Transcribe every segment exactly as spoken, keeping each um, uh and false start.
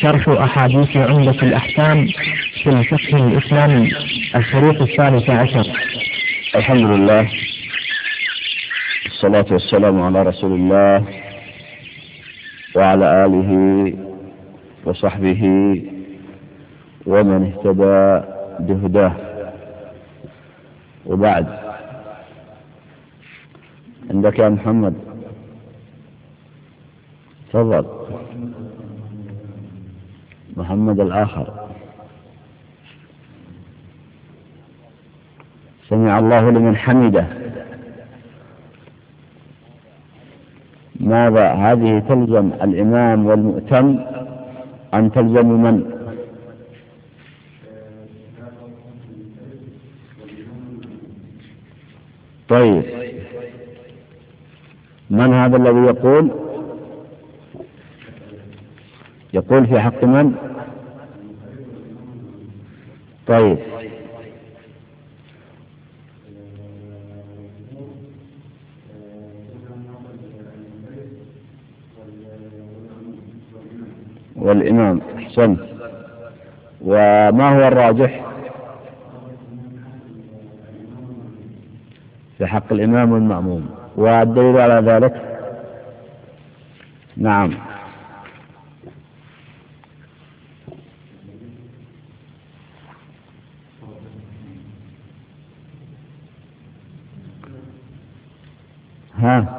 شرح أحاديث عمدة الأحكام في الفقه الإسلامي، الشريط الثالث عشر. الحمد لله، الصلاة والسلام على رسول الله وعلى آله وصحبه ومن اهتدى بهداه، وبعد. عندك يا محمد؟ تفضل. محمد الآخر. سمع الله لمن حمده. ماذا هذه تلزم الإمام والمؤتم أم تلزم من؟ طيب، من هذا الذي يقول يقول في حق من؟ طيب، والإمام. أحسنت. وما هو الراجح في حق الإمام والمأموم؟ والدليل على ذلك؟ نعم. ها،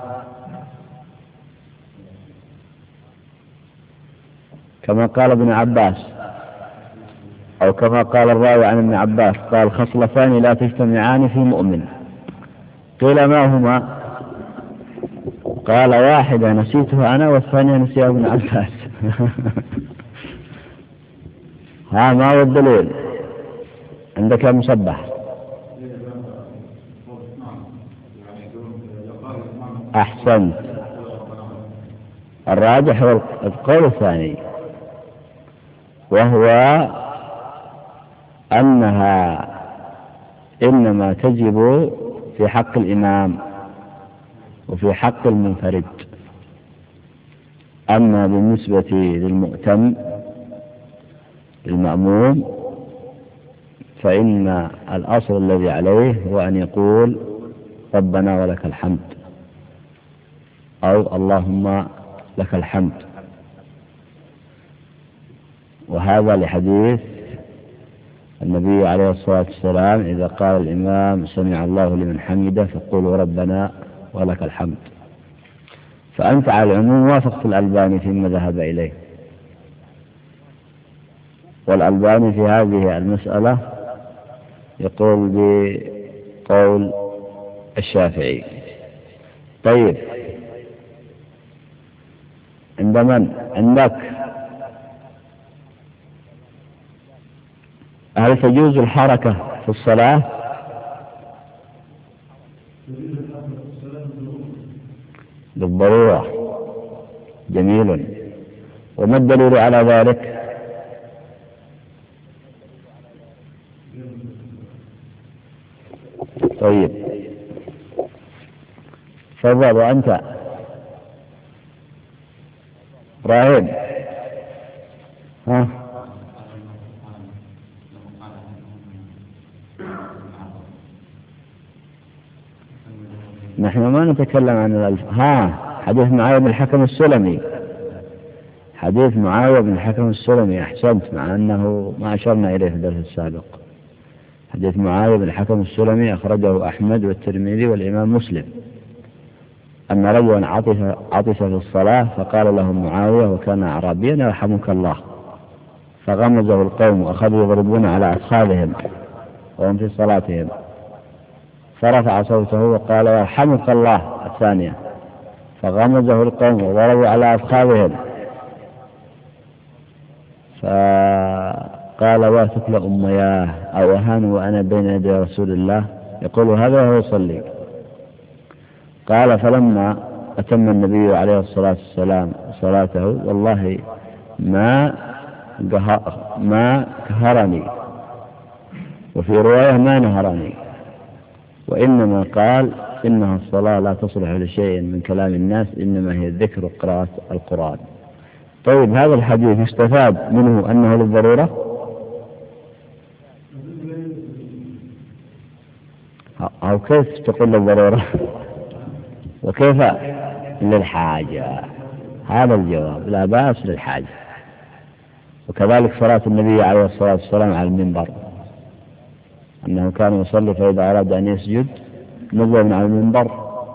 كما قال ابن عباس، أو كما قال الراوي عن ابن عباس قال: خصلتان لا تجتمعان في مؤمن. قيل: ما هما؟ قال: واحدة نسيتها أنا والثانية نسيها ابن عباس. ها، ما هو الدليل؟ عندك يا مصبح؟ أحسنت. الراجح هو القول الثاني، وهو أنها إنما تجب في حق الإمام وفي حق المنفرد. أما بالنسبة للمؤتم المأموم فإن الأصل الذي عليه هو أن يقول: ربنا ولك الحمد، أو اللهم لك الحمد. وهذا لحديث النبي عليه الصلاة والسلام: إذا قال الإمام سمع الله لمن حمده فقولوا ربنا ولك الحمد. فأنت على العموم وافقت الألباني فيما ذهب إليه، والألباني في هذه المسألة يقول بقول الشافعي. طيب، عند من؟ عندك. هل تجوز الحركة في الصلاة؟ بالضرورة. جميل. وما الدليل على ذلك؟ طيب، تفضل. وأنت إبراهيم؟ ها، نحن ما نتكلم عن الألف. ها، حديث معاوية بن الحكم السلمي. حديث معاوية بن الحكم السلمي. أحسنت، مع أنه ما أشرنا إليه في الدرس السابق. حديث معاوية بن الحكم السلمي أخرجه أحمد والترمذي والإمام مسلم، أن رجلا عطس عطس في الصلاة فقال له معاوية وكان أعرابيا: يرحمك الله. فغمزه القوم وأخذوا يضربون على أفخاذهم وهم في صلاتهم، فرفع صوته وقال: يرحمك الله الثانية. فغمزه القوم وضربوا على أفخاذهم، فقال: واتك لأمياه أو أهان وأنا بين يدي رسول الله يقول هذا وهو يصلي. قال: فلما أتم النبي عليه الصلاة والسلام صلاته والله ما ما كهرني، وفي رواية ما نهرني، وإنما قال: إنها الصلاة لا تصلح لشيء من كلام الناس، إنما هي الذكر وقراءة القرآن. طيب هذا الحديث يستفاد منه أنه للضرورة أو كيف تقول للضرورة وكيف للحاجة؟ هذا الجواب، لا بأس للحاجة. وكذلك صلاة النبي عليه الصلاة والسلام على المنبر، أنه كان يصلي فإذا أراد أن يسجد نزل من على المنبر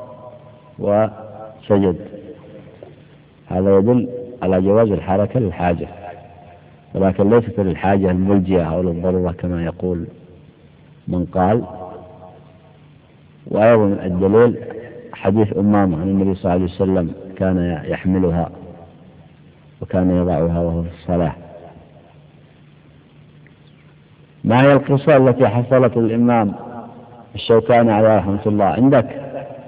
وسجد. هذا يدل على جواز الحركة للحاجة، ولكن ليست للحاجة الملجئة أو للضرورة كما يقول من قال. وأيضا الدليل حديث أمامة عن النبي صلى الله عليه وسلم كان يحملها وكان يضعها وهو في الصلاة. ما هي القصة التي حصلت للإمام الشوكاني عليه رحمة الله عندك؟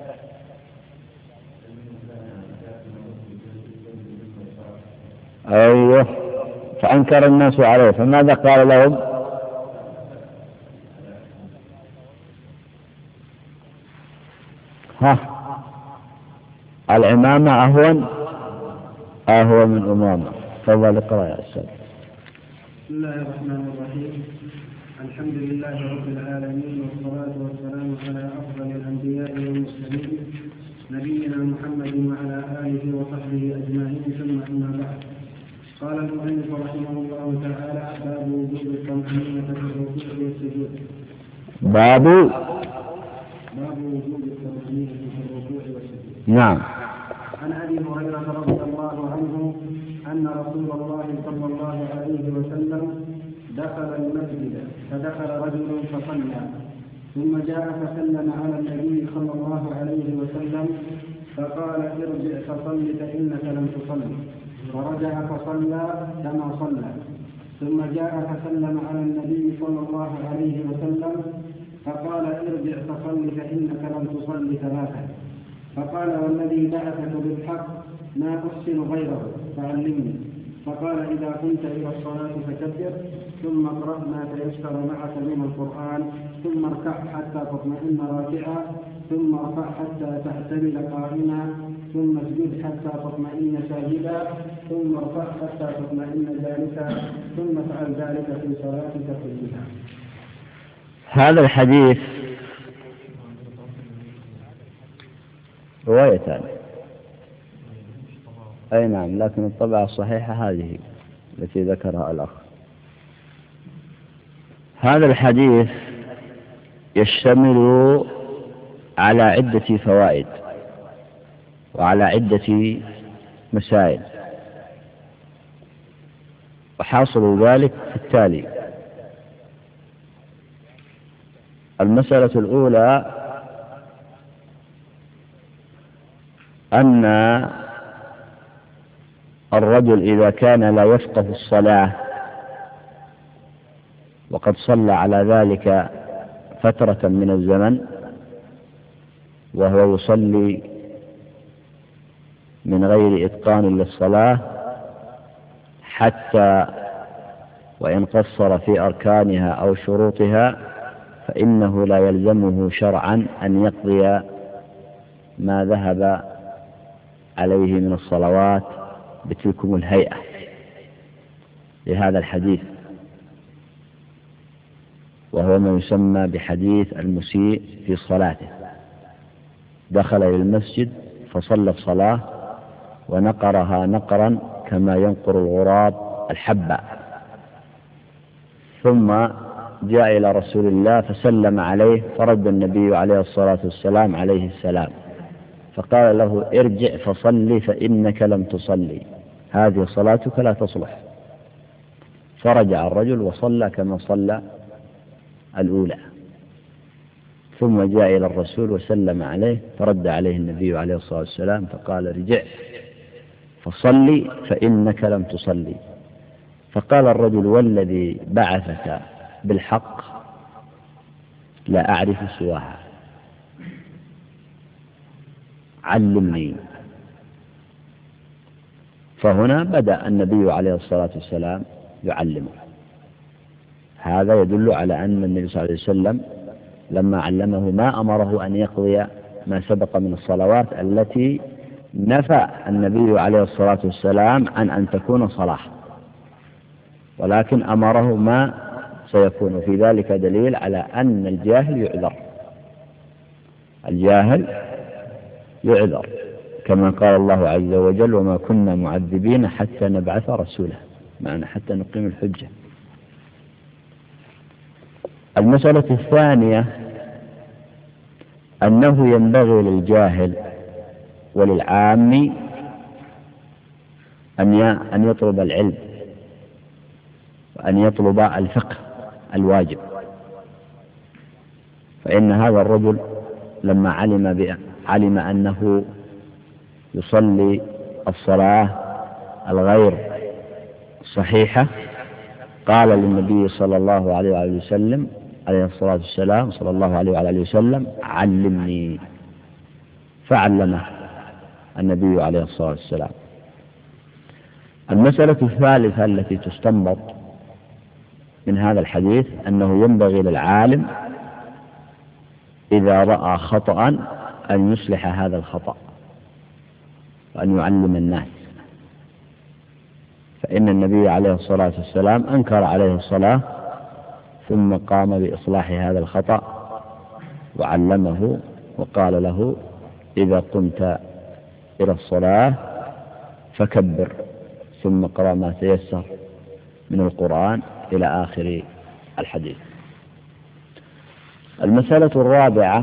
أيوه، فأنكر الناس عليه، فماذا قال لهم؟ ها، العمامة أهون أهون من أمامة. تفضل اقرأ يا أستاذ. بسم الله الرحمن الرحيم. الحمد لله رب العالمين، والصلاة والسلام على أفضل الأنبياء والمرسلين نبينا محمد وعلى آله وصحبه أجمعين، ثم أما بعد. قال المؤلف رحمه الله تعالى: باب وجوب الطمأنينة في الركوع والسجود. باب باب وجوب الطمأنينة في الركوع والسجود. نعم. عن أبي هريرة رضي الله عنه أن رسول الله صلى الله عليه وسلم دخل المسجد فدخل رجل فصلى، ثم جاء فسلم على النبي صلى الله عليه وسلم فقال: ارجع فصل فإنك لم تصلي. فرجع فصلى كما صلى، ثم جاء فسلم على النبي صلى الله عليه وسلم فقال: ارجع فصل فإنك لم تصلي ثلاثا. فقال: والذي بعثك بالحق ما أحسن غيره فعلمني. فقال: إذا كنت إلى الصلاة فكبر، ثم اقرأ ما تيسر معك من القرآن، ثم اركع حتى تطمئن راكعا، ثم ارفع حتى تعتدل قائما، ثم اسجد حتى تطمئن ساجدا، ثم ارفع حتى تطمئن جالسا، ثم افعل ذلك في صلاتك كلها. هذا الحديث روايتان. أي نعم، لكن الطبعة الصحيحة هذه التي ذكرها الأخ. هذا الحديث يشتمل على عدة فوائد وعلى عدة مسائل، وحاصل ذلك في التالي: المسألة الأولى أن الرجل إذا كان لا يفقه الصلاة وقد صلى على ذلك فترة من الزمن وهو يصلي من غير إتقان للصلاة، حتى وإن قصر في أركانها أو شروطها، فإنه لا يلزمه شرعا أن يقضي ما ذهب عليه من الصلوات بتلكم الهيئة لهذا الحديث، وهو ما يسمى بحديث المسيء في صلاته. دخل إلى المسجد فصلى الصلاة ونقرها نقرا كما ينقر الغراب الحبة، ثم جاء إلى رسول الله فسلم عليه، فرد النبي عليه الصلاة والسلام عليه السلام، فقال له: ارجع فصلي فإنك لم تصلي، هذه صلاتك لا تصلح. فرجع الرجل وصلى كما صلى الأولى، ثم جاء إلى الرسول وسلم عليه، فرد عليه النبي عليه الصلاة والسلام فقال: ارجع فصلي فإنك لم تصلي. فقال الرجل: والذي بعثك بالحق لا أعرف سواها، علمني. فهنا بدأ النبي عليه الصلاة والسلام يعلمه. هذا يدل على أن النبي صلى الله عليه وسلم لما علمه ما أمره أن يقضي ما سبق من الصلوات التي نفى النبي عليه الصلاة والسلام عن أن تكون صلاة، ولكن أمره ما سيكون. في ذلك دليل على أن الجاهل يعذر، الجاهل يعذر كما قال الله عز وجل: وما كنا معذبين حتى نبعث رسولا، معنى حتى نقيم الحجة. المسألة الثانية أنه ينبغي للجاهل وللعام أن يطلب العلم وأن يطلب الفقه الواجب، فإن هذا الرجل لما علم علم أنه يصلي الصلاة الغير صحيحة قال للنبي صلى الله عليه وآله وسلم عليه الصلاة والسلام صلى الله عليه وآله وسلم: علمني، فعلمه النبي عليه الصلاة والسلام. المسألة الثالثة التي تستنبط من هذا الحديث أنه ينبغي للعالم إذا رأى خطأ أن يصلح هذا الخطأ وأن يعلم الناس، فإن النبي عليه الصلاة والسلام أنكر عليه الصلاة ثم قام بإصلاح هذا الخطأ وعلمه وقال له: إذا قمت إلى الصلاة فكبر ثم قرأ ما تيسر من القرآن إلى آخر الحديث. المسألة الرابعة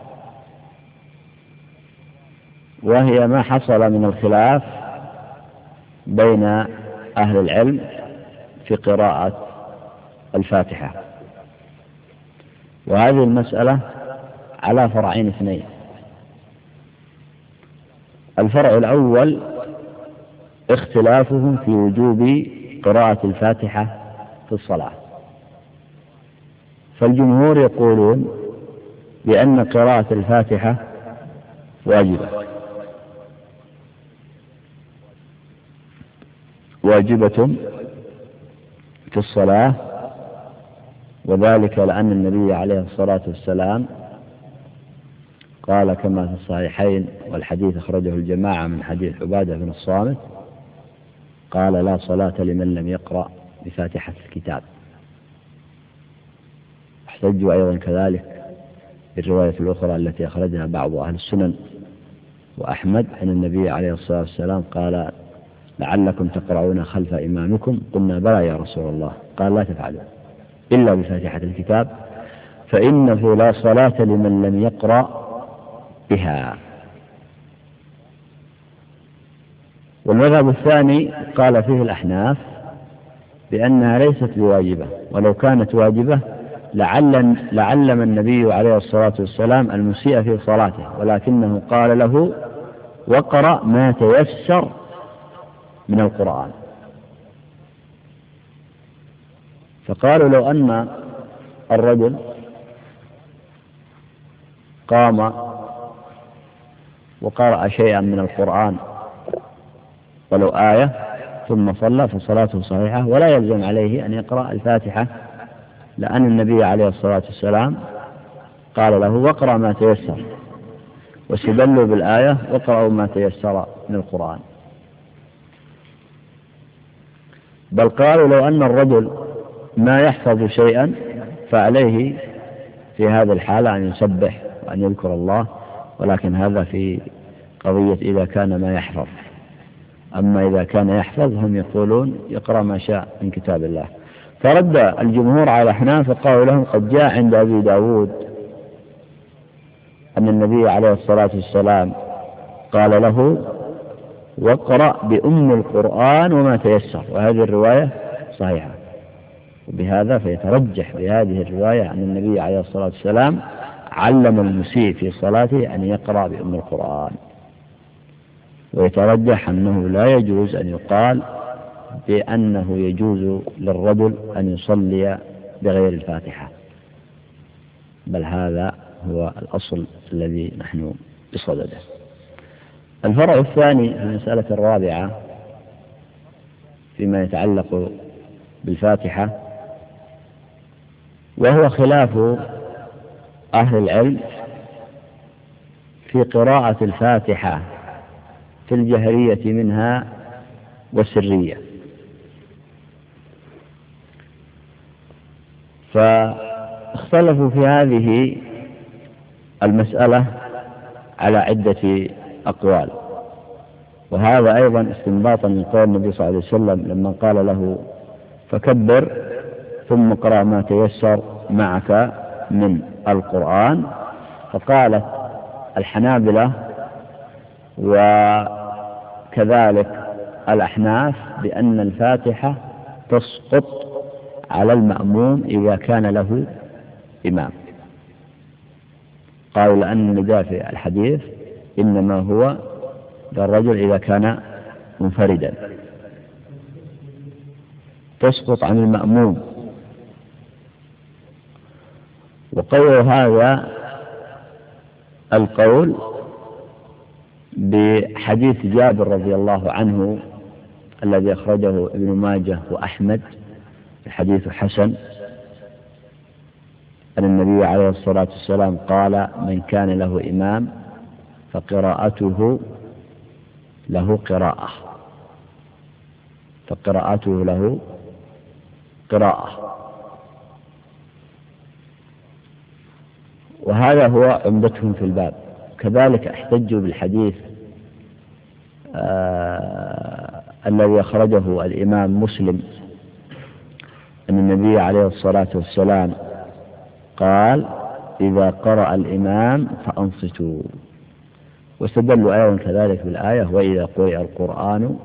وهي ما حصل من الخلاف بين أهل العلم في قراءة الفاتحة، وهذه المسألة على فرعين اثنين. الفرع الأول اختلافهم في وجوب قراءة الفاتحة في الصلاة، فالجمهور يقولون بأن قراءة الفاتحة واجبة واجبة في الصلاة، وذلك لأن النبي عليه الصلاة والسلام قال كما في الصحيحين، والحديث أخرجه الجماعة من حديث عبادة بن الصامت، قال: لا صلاة لمن لم يقرأ بفاتحة الكتاب. احتجوا أيضا كذلك بالرواية الأخرى التي أخرجها بعض أهل السنن وأحمد عن النبي عليه الصلاة والسلام قال: لعلكم تقرؤون خلف إمامكم. قلنا: بلى يا رسول الله. قال: لا تفعلوا إلا بفاتحة الكتاب فإنه لا صلاة لمن لم يقرأ بها. والمذهب الثاني قال فيه الأحناف بأنها ليست بواجبة، ولو كانت واجبة لعل لعلم النبي عليه الصلاة والسلام المسيء في صلاته، ولكنه قال له: وقرأ ما تيسر من القرآن. فقالوا: لو أن الرجل قام وقرأ شيئا من القرآن ولو آية ثم صلى فصلاته صحيحة، ولا يلزم عليه أن يقرأ الفاتحة، لأن النبي عليه الصلاة والسلام قال له: واقرأ ما تيسر، واستدلوا بالآية: واقرأوا ما تيسر من القرآن. بل قالوا: لو أن الرجل ما يحفظ شيئا فعليه في هذه الحالة أن يسبح وأن يذكر الله، ولكن هذا في قضية إذا كان ما يحفظ. أما إذا كان يحفظ هم يقولون يقرأ ما شاء من كتاب الله. فرد الجمهور على الأحناف وقالوا لهم: قد جاء عند أبي داود أن النبي عليه الصلاة والسلام قال له: واقرأ بأم القرآن وما تيسر، وهذه الرواية صحيحة. وبهذا فيترجح بهذه الرواية أن النبي عليه الصلاة والسلام علم المسيء في صلاته أن يقرأ بأم القرآن، ويترجح أنه لا يجوز أن يقال بأنه يجوز للرجل أن يصلي بغير الفاتحة، بل هذا هو الأصل الذي نحن بصدده. الفرع الثاني في المسألة الرابعة فيما يتعلق بالفاتحة، وهو خلاف أهل العلم في قراءة الفاتحة في الجهرية منها والسرية. فاختلفوا في هذه المسألة على عدة أقوال، وهذا أيضا استنباطا من قول النبي صلى الله عليه وسلم لما قال له فكبر ثم اقرأ ما تيسر معك من القرآن. فقالت الحنابلة وكذلك الأحناف بأن الفاتحة تسقط على المأموم إذا كان له إمام، قالوا لأن النداء في الحديث إنما هو للرجل إذا كان منفردا، تسقط عن المأموم. وقول هذا القول بحديث جابر رضي الله عنه الذي أخرجه ابن ماجه وأحمد، الحديث حسن، أن النبي عليه الصلاة والسلام قال من كان له إمام فقراءته له قراءة فقراءته له قراءة وهذا هو عمدتهم في الباب. كذلك احتجوا بالحديث آه الذي أخرجه الإمام مسلم أن النبي عليه الصلاة والسلام قال إذا قرأ الإمام فأنصتوا، واستدلوا أيضا كذلك بالآية وإذا قرئ القرآن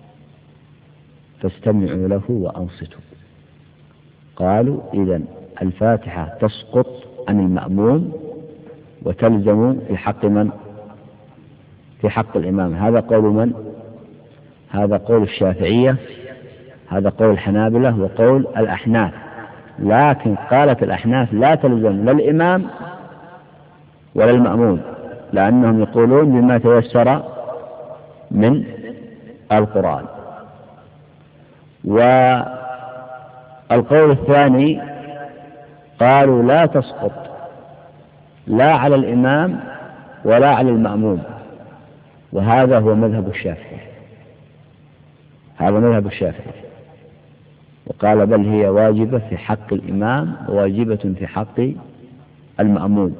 فاستمعوا له وأنصتوا. قالوا إذن الفاتحة تسقط عن المأموم وتلزم في حق من؟ في حق الإمام. هذا قول من؟ هذا قول الشافعية، هذا قول الحنابلة وقول الأحناف. لكن قالت الأحناف لا تلزم لا الإمام ولا المأموم، لأنهم يقولون بما تيسر من القرآن. والقول الثاني قالوا لا تسقط لا على الإمام ولا على المأموم، وهذا هو مذهب الشافعي، هذا مذهب الشافعي، وقال بل هي واجبة في حق الإمام وواجبة في حق المأموم.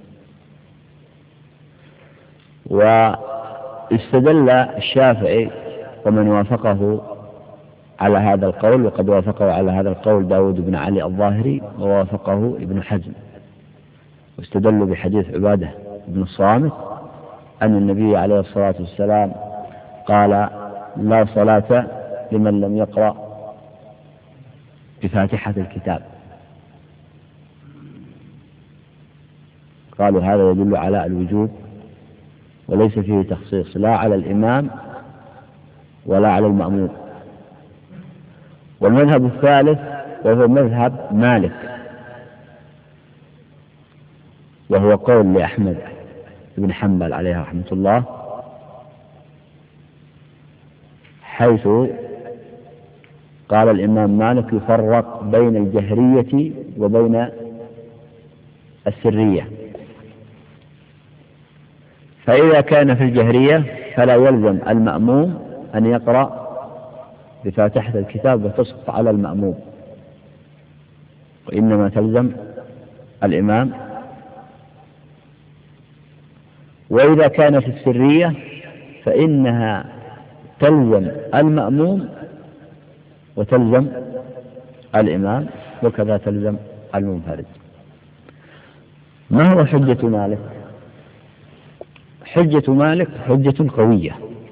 واستدل الشافعي ومن وافقه على هذا القول، وقد وافقه على هذا القول داود بن علي الظاهري ووافقه ابن حزم، واستدلوا بحديث عبادة بن الصامت أن النبي عليه الصلاة والسلام قال لا صلاة لمن لم يقرأ بفاتحة الكتاب. قالوا هذا يدل على الوجوب وليس فيه تخصيص لا على الإمام ولا على المأموم. والمذهب الثالث وهو مذهب مالك، وهو قول لأحمد بن حنبل عليه رحمة الله، حيث قال الإمام مالك يفرق بين الجهرية وبين السرية. فإذا كان في الجهرية فلا يلزم المأموم أن يقرأ بفاتحة الكتاب وتسقط على المأموم، وإنما تلزم الإمام. وإذا كان في السرية فإنها تلزم المأموم وتلزم الإمام، وكذا تلزم المنفرد. ما هو حجة مالك؟ حجة مالك حجة قوية،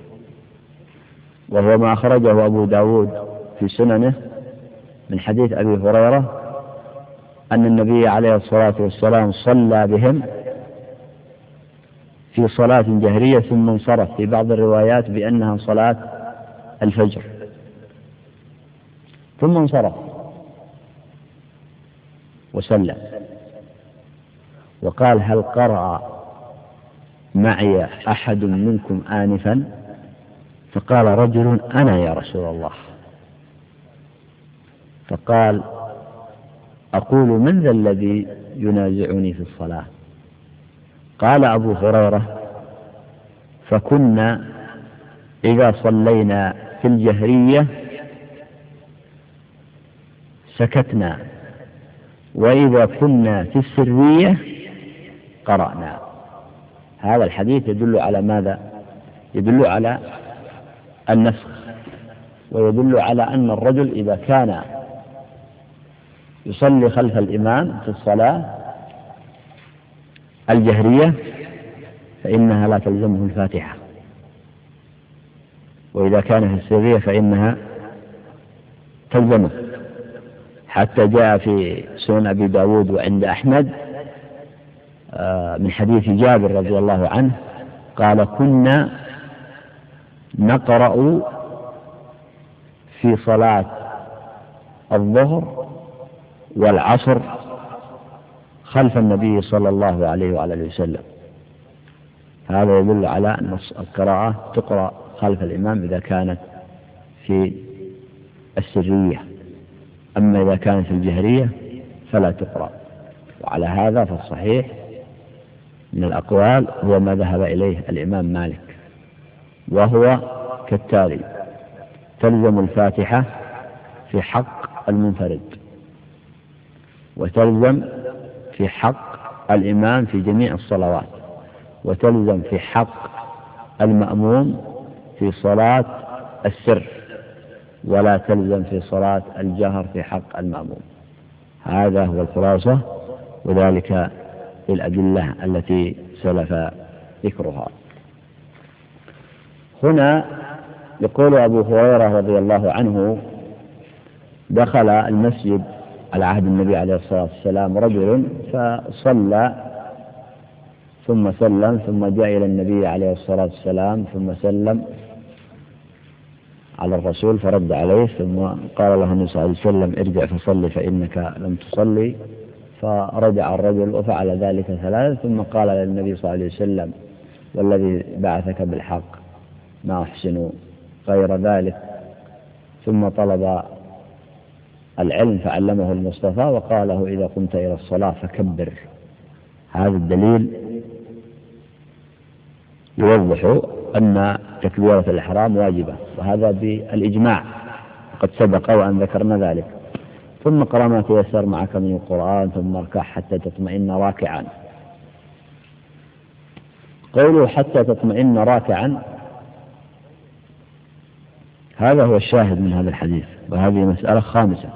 وهو ما أخرجه أبو داود في سننه من حديث أبي هريرة أن النبي عليه الصلاة والسلام صلى بهم في صلاة جهرية ثم انصرف، في بعض الروايات بأنها صلاة الفجر، ثم انصرف وسلم وقال هل قرأ معي أحد منكم آنفا؟ فقال رجل أنا يا رسول الله. فقال أقول من ذا الذي ينازعني في الصلاة؟ قال أبو هريرة فكنا إذا صلينا في الجهرية سكتنا، وإذا كنا في السرية قرأنا. هذا الحديث يدل على ماذا؟ يدل على النسخ، ويدل على أن الرجل إذا كان يصلي خلف الإمام في الصلاة الجهرية فإنها لا تلزمه الفاتحة، وإذا كان في السرية فإنها تلزمه، حتى جاء في سنن أبي داود وعند أحمد من حديث جابر رضي الله عنه قال: كنا نقرأ في صلاة الظهر والعصر خلف النبي صلى الله عليه وعلى وسلم. هذا يدل على أن القراءة تقرأ خلف الإمام إذا كانت في السرية، أما إذا كانت في الجهرية فلا تقرأ. وعلى هذا فالصحيح من الأقوال هو ما ذهب إليه الإمام مالك، وهو كالتالي: تلزم الفاتحة في حق المنفرد، وتلزم في حق الإمام في جميع الصلوات، وتلزم في حق المأموم في صلاة السر، ولا تلزم في صلاة الجهر في حق المأموم. هذا هو الخلاصة، وذلك الأدلة التي سلف ذكرها. هنا يقول أبو هريرة رضي الله عنه: دخل المسجد على عهد النبي عليه الصلاة والسلام رجل فصلى ثم سلم، ثم جاء إلى النبي عليه الصلاة والسلام ثم سلم على الرسول فرد عليه، ثم قال له النبي صلى الله عليه وسلم: ارجع فصلي فإنك لم تصلي. فرجع الرجل وفعل ذلك ثلاثة، ثم قال للنبي صلى الله عليه وسلم: والذي بعثك بالحق ما أحسن غير ذلك. ثم طلب العلم فعلمه المصطفى وقال له: إذا قمت إلى الصلاة فكبر. هذا الدليل يوضح أن تكبيرة الإحرام واجبة، وهذا بالإجماع قد سبق وأن ذكرنا ذلك. ثم قرأ ما تيسر معك من القرآن، ثم اركع حتى تطمئن راكعا. قوله حتى تطمئن راكعا هذا هو الشاهد من هذا الحديث، وهذه مسألة خامسة،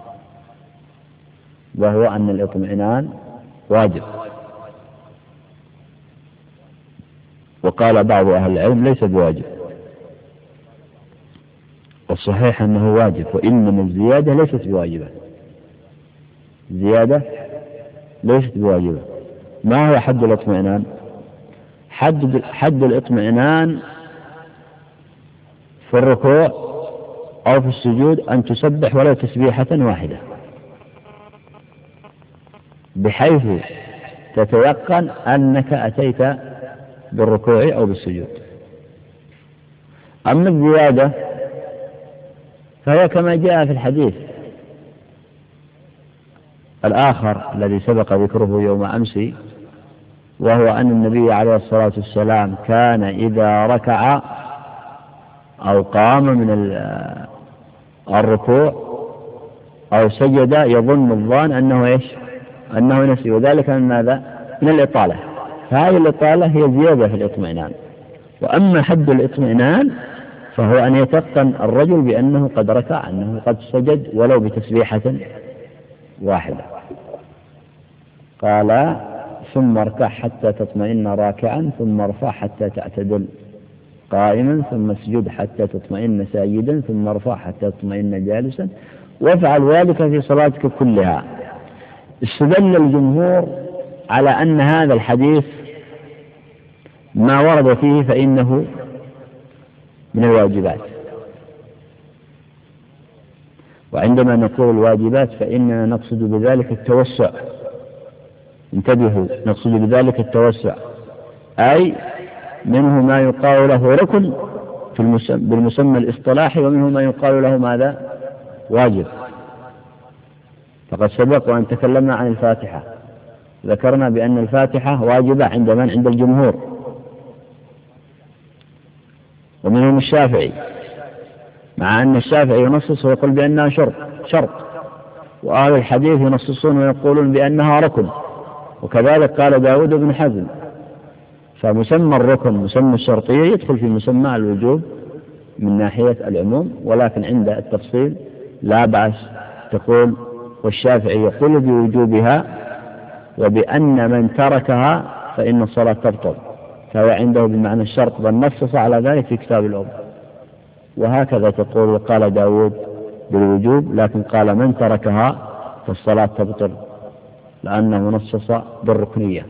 وهو أن الاطمئنان واجب. وقال بعض أهل العلم ليس بواجب، والصحيح أنه واجب، وإنما الزيادة ليست بواجبة. زيادة ليست بواجبة. ما هو حد الاطمئنان؟ حد, حد الاطمئنان في الركوع أو في السجود أن تسبح ولو تسبيحة واحدة، بحيث تتيقن أنك أتيت بالركوع أو بالسجود. أما الزيادة فهي كما جاء في الحديث الآخر الذي سبق ذكره يوم أمس، وهو أن النبي عليه الصلاة والسلام كان إذا ركع أو قام من الركوع أو سجد يظن الظان أنه إيش؟ أنه نسي، وذلك من ماذا؟ من الإطالة. فهذه الإطالة هي زيادة في الاطمئنان. وأما حد الاطمئنان فهو أن يتقن الرجل بأنه قد ركع، أنه قد سجد ولو بتسبيحة واحدة. قال: ثم اركع حتى تطمئن راكعا، ثم ارفع حتى تعتدل قائما، ثم اسجد حتى تطمئن ساجدا، ثم ارفع حتى تطمئن جالسا، وافعل ذلك في صلاتك كلها. استدل الجمهور على أن هذا الحديث ما ورد فيه فإنه من الواجبات. وعندما نقول الواجبات فإننا نقصد بذلك التوسع. انتبهوا، نقصد بذلك التوسع، أي منه ما يقال له ركن بالمسمى الاصطلاحي، ومنه ما يقال له ماذا؟ واجب. فقد سبق وأن تكلمنا عن الفاتحة، ذكرنا بأن الفاتحة واجبة عند من؟ عند الجمهور. ومنهم الشافعي، مع أن الشافعي ينصص ويقول بأنها شرط شرط وأهل الحديث ينصصون ويقولون بأنها ركن، وكذلك قال داود بن حزم. فمسمى الركن مسمى الشرطية يدخل في مسمى الوجوب من ناحية العموم، ولكن عند التفصيل لا بأس تقول والشافعي يقول بوجوبها وبأن من تركها فإن الصلاة تبطل، فهو عنده بمعنى الشرط، بل نصص على ذلك في كتاب الأم. وهكذا تقول وقال داود بالوجوب، لكن قال من تركها فالصلاة تبطل لأنه نصص بالركنية.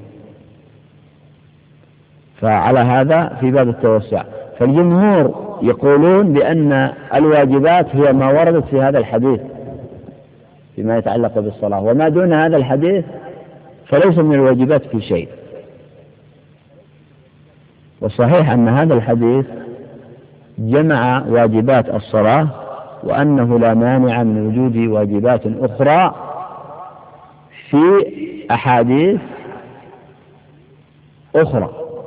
فعلى هذا في باب التوسع. فالجمهور يقولون بأن الواجبات هي ما وردت في هذا الحديث فيما يتعلق بالصلاة، وما دون هذا الحديث فليس من الواجبات في شيء. والصحيح أن هذا الحديث جمع واجبات الصلاة، وأنه لا مانع من وجود واجبات أخرى في أحاديث أخرى،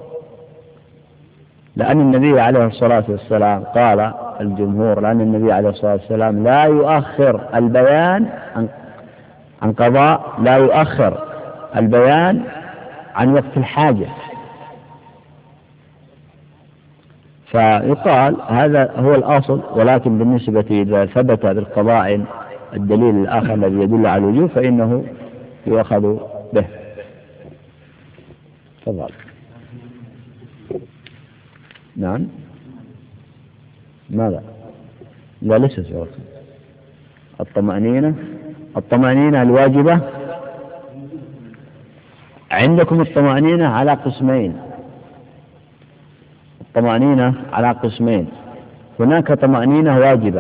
لأن النبي عليه الصلاة والسلام قال الجمهور لأن النبي عليه الصلاة والسلام لا يؤخر البيان عن قضاء لا يؤخر البيان عن وقت الحاجة، فيقال هذا هو الأصل. ولكن بالنسبة إذا ثبت بالقضاء الدليل الآخر الذي يدل على الوجوب فإنه يؤخذ به. تفضل. نعم. ماذا؟ لا ليس سورة الطمأنينة. الطمأنينة الواجبة عندكم الطمأنينة على قسمين. الطمأنينة على قسمين، هناك طمأنينة واجبة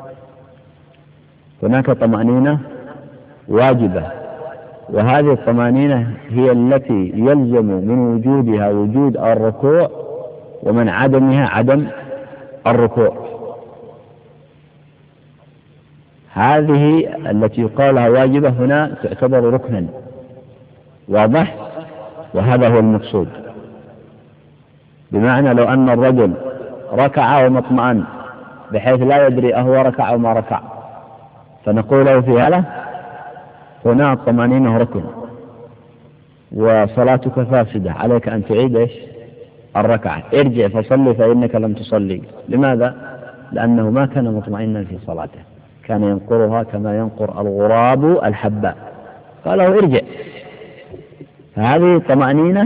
هناك طمأنينة واجبة وهذه الطمأنينة هي التي يلزم من وجودها وجود الركوع ومن عدمها عدم الركوع. هذه التي يقالها واجبة هنا تعتبر ركنا، واضح؟ وهذا هو المقصود. بمعنى لو أن الرجل ركع ومطمئن بحيث لا يدري أهو ركع أو ما ركع، فنقول له في هذا هنا الطمأنينة ركن وصلاتك فاسدة، عليك أن تعيد إيش؟ الركعة، ارجع فصلي فإنك لم تصلي. لماذا؟ لأنه ما كان مطمئنا في صلاته، كان ينقرها كما ينقر الغراب الحباء، قال له ارجع. فهذه طمأنينة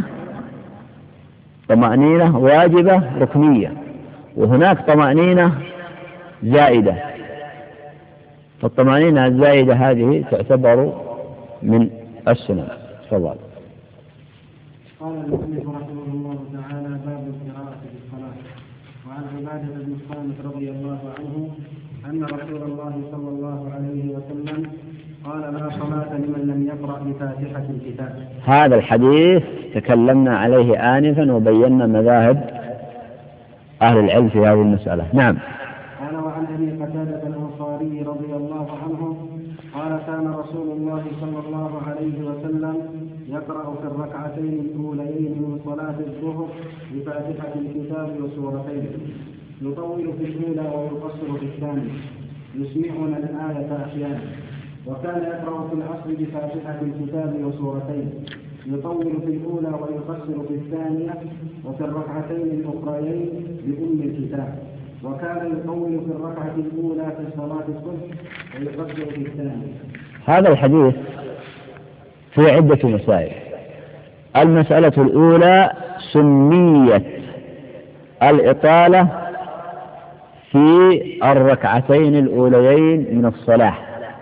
طمأنينة واجبة ركنية، وهناك طمأنينة زائدة. فالطمأنينة الزائدة هذه تعتبر من السنن. تفضل. قال المؤلف رحمه الله تعالى: باب القراءة في الصلاة. وعن عبادة بن الصامت رضي الله عنه أن رسول الله صلى الله عليه وسلم قال: لا صلاة لمن لم يقرأ بفاتحة الكتاب. هذا الحديث تكلمنا عليه آنفا وبينا مذاهب أهل العلم في هذه المسألة. نعم. قال: وعن أبي قتادة الأنصاري رضي الله عنه قال: كان رسول الله صلى الله عليه وسلم يقرأ في الركعتين الأوليين من صلاة الظهر بفاتحة الكتاب وسورتين، يطول في الأولى ويقصر في الثانية، يسمعنا الآية أحيانا. وكان يقرأ في العصر بفاتحة الكتاب وسورتين، يطول في الأولى ويقصر في الثانية، وفي الركعتين الأخريين بأم الكتاب. وكان يطول في الركعة الأولى في صلاة الصبح ويقصر في الثانية. هذا الحديث في عدة مسائل. المسألة الأولى سميت الإطالة في الركعتين الأوليين من الصلاة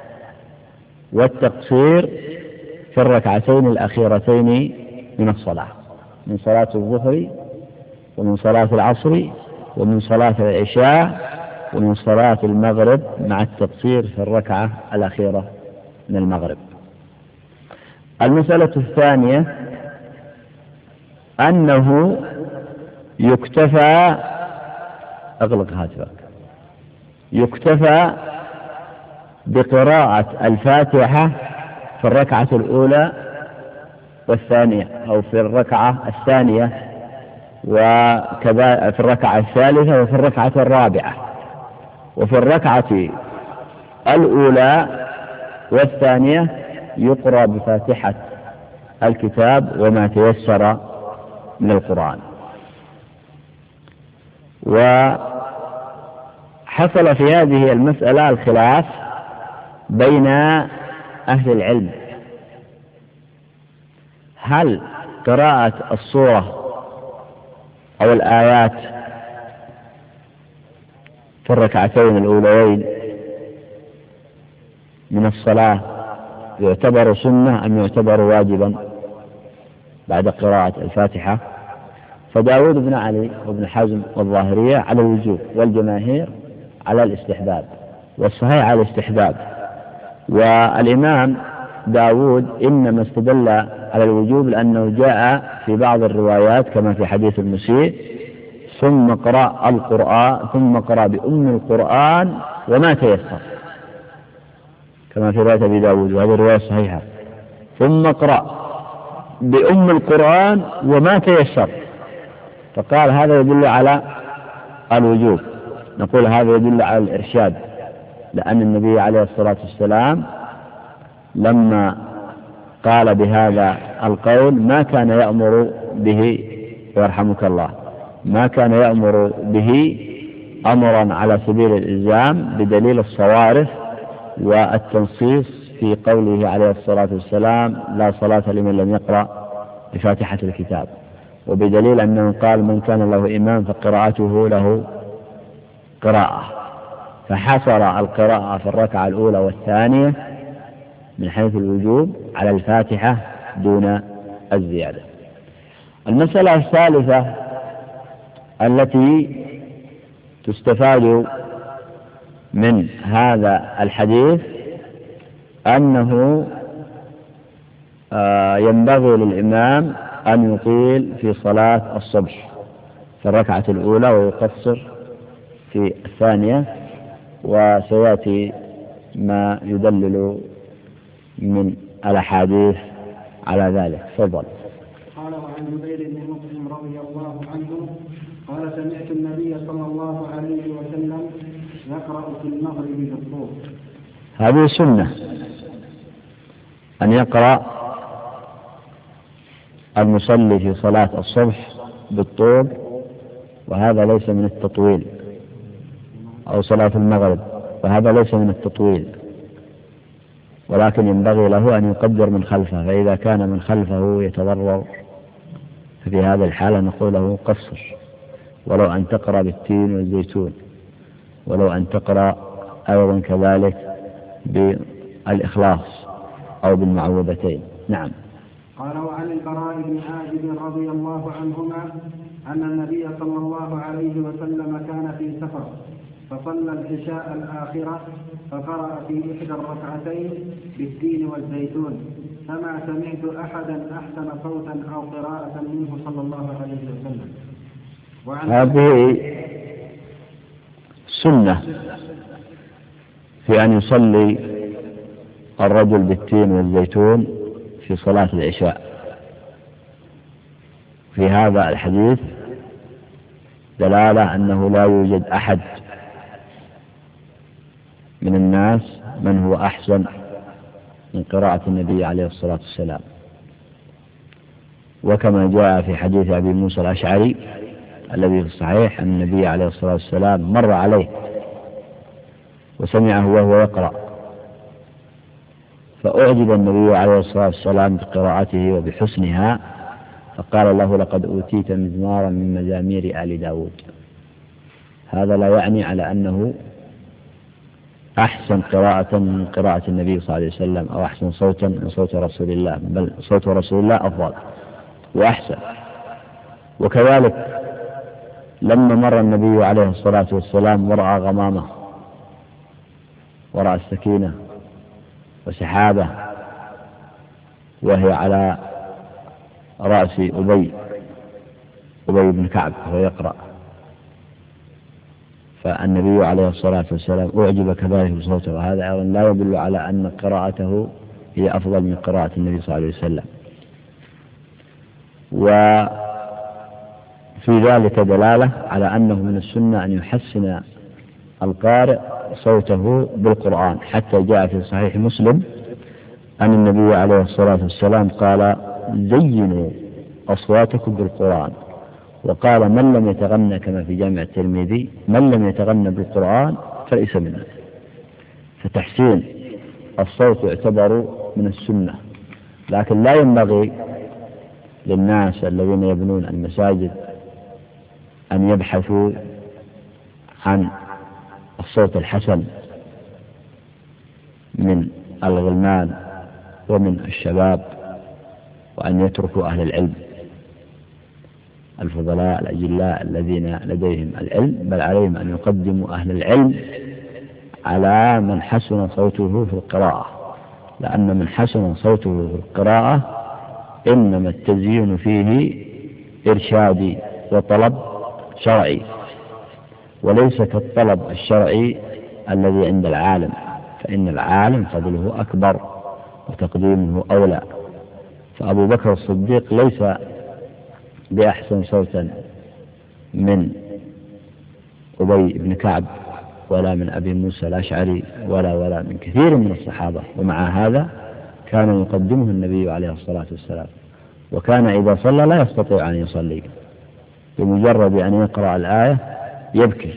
والتقصير في الركعتين الأخيرتين من الصلاة، من صلاة الظهر ومن صلاة العصر ومن صلاة العشاء ومن صلاة المغرب، مع التقصير في الركعة الأخيرة من المغرب. المسألة الثانية أنه يكتفى أغلق هاتفك يكتفى بقراءة الفاتحة في الركعة الأولى والثانية، أو في الركعة الثانية وكذا في الركعة الثالثة وفي الركعة الرابعة. وفي الركعة الأولى والثانية يقرأ بفاتحة الكتاب وما تيسر من القرآن. وحصل في هذه المسألة الخلاف بين أهل العلم، هل قراءة السورة أو الآيات في الركعتين الأوليين من الصلاة يعتبر سنة أم يعتبر واجبا بعد قراءة الفاتحة؟ فداود بن علي وابن حزم والظاهرية على الوجوب، والجماهير على الاستحباب، والصحيح على الاستحباب. والإمام داود إنما استدل على الوجوب لأنه جاء في بعض الروايات كما في حديث المسيء ثم قرأ القرآن ثم قرأ بأم القرآن وما تيسر، كما في رواية أبي داود، وهذه الرواية صحيحة. ثم قرأ بأم القرآن وما تيسر، فقال هذا يدل على الوجوب. نقول هذا يدل على الإرشاد، لأن النبي عليه الصلاة والسلام لما قال بهذا القول ما كان يأمر به، ويرحمك الله، ما كان يأمر به أمرا على سبيل الإلزام بدليل الصوارف والتنصيص في قوله عليه الصلاة والسلام لا صلاة لمن لم يقرأ بفاتحة الكتاب، وبدليل أنه قال من كان له إمام فقراءته له قراءة، فحصر القراءة في الركعة الأولى والثانية من حيث الوجوب على الفاتحة دون الزيادة. المسألة الثالثة التي تستفاد من هذا الحديث أنه ينبغي للإمام أن يطيل في صلاة الصبح في الركعة الأولى ويقصر في الثانية، وسيأتي ما يدلل من الأحاديث على ذلك. تفضل. قال وعن جبير بن مسلم رضي الله عنه قال سمعت النبي صلى الله عليه وسلم يقرأ في المغرب بالطور. هذه سنة أن يقرأ المصلي في صلاة الصبح بالطور، وهذا ليس من التطويل، أو صلاة المغرب، وهذا ليس من التطويل، ولكن ينبغي له أن يقدر من خلفه، فإذا كان من خلفه يتضرر ففي هذا الحالة نقول له قصر، ولو أن تقرأ بالتين والزيتون، ولو أن تقرأ أيضا كذلك بالإخلاص أو بالمعوذتين. نعم. قال وعن البراء بن عازب رضي الله عنهما أن النبي صلى الله عليه وسلم كان في سفر فصلى العشاء الآخرة فقرأ في إحدى الركعتين بالتين والزيتون، فما سمعت أحدا أحسن صوتا أو قراءة منه صلى الله عليه وسلم. هذه سنة في أن يصلي الرجل بالتين والزيتون في صلاة العشاء. في هذا الحديث دلالة أنه لا يوجد أحد من الناس من هو أحسن من قراءة النبي عليه الصلاة والسلام، وكما جاء في حديث أبي موسى الأشعري الذي في الصحيح أن النبي عليه الصلاة والسلام مر عليه وسمعه وهو يقرأ، فأعجب النبي عليه الصلاة والسلام بقراءته وبحسنها، فقال له لقد أوتيت مزمارا من مزامير آل داود. هذا لا يعني على أنه أحسن قراءة من قراءة النبي صلى الله عليه وسلم أو أحسن صوتا من صوت رسول الله، بل صوت رسول الله أفضل وأحسن. وكذلك لما مر النبي عليه الصلاة والسلام ورأى غمامة، ورأى السكينة وسحابة وهي على رأس أبي أبي بن كعب وهو يقرأ، فالنبي عليه الصلاة والسلام أعجب كذلك بصوته، وهذا أيضا لا يدل على أن قراءته هي أفضل من قراءة النبي صلى الله عليه وسلم. وفي في ذلك دلالة على أنه من السنة أن يحسن القارئ صوته بالقرآن، حتى جاء في صحيح مسلم أن النبي عليه الصلاة والسلام قال: زينوا أصواتكم بالقرآن. وقال: من لم يتغنى، كما في جامع الترمذي: من لم يتغنى بالقرآن فليس منا. فتحسين الصوت يعتبر من السنة، لكن لا ينبغي للناس الذين يبنون المساجد أن يبحثوا عن الصوت الحسن من الغلمان ومن الشباب، وأن يتركوا أهل العلم الفضلاء الأجلاء الذين لديهم العلم، بل عليهم أن يقدموا أهل العلم على من حسن صوته في القراءة، لأن من حسن صوته في القراءة إنما التزيين فيه إرشادي وطلب شرعي، وليس كالطلب الشرعي الذي عند العالم، فإن العالم فضله أكبر وتقديمه أولى. فأبو بكر الصديق ليس بأحسن صوتا من أبي بن كعب ولا من أبي موسى الأشعري ولا ولا من كثير من الصحابة، ومع هذا كان يقدمه النبي عليه الصلاة والسلام، وكان إذا صلى لا يستطيع أن يصلي، بمجرد أن يقرأ الآية يبكي،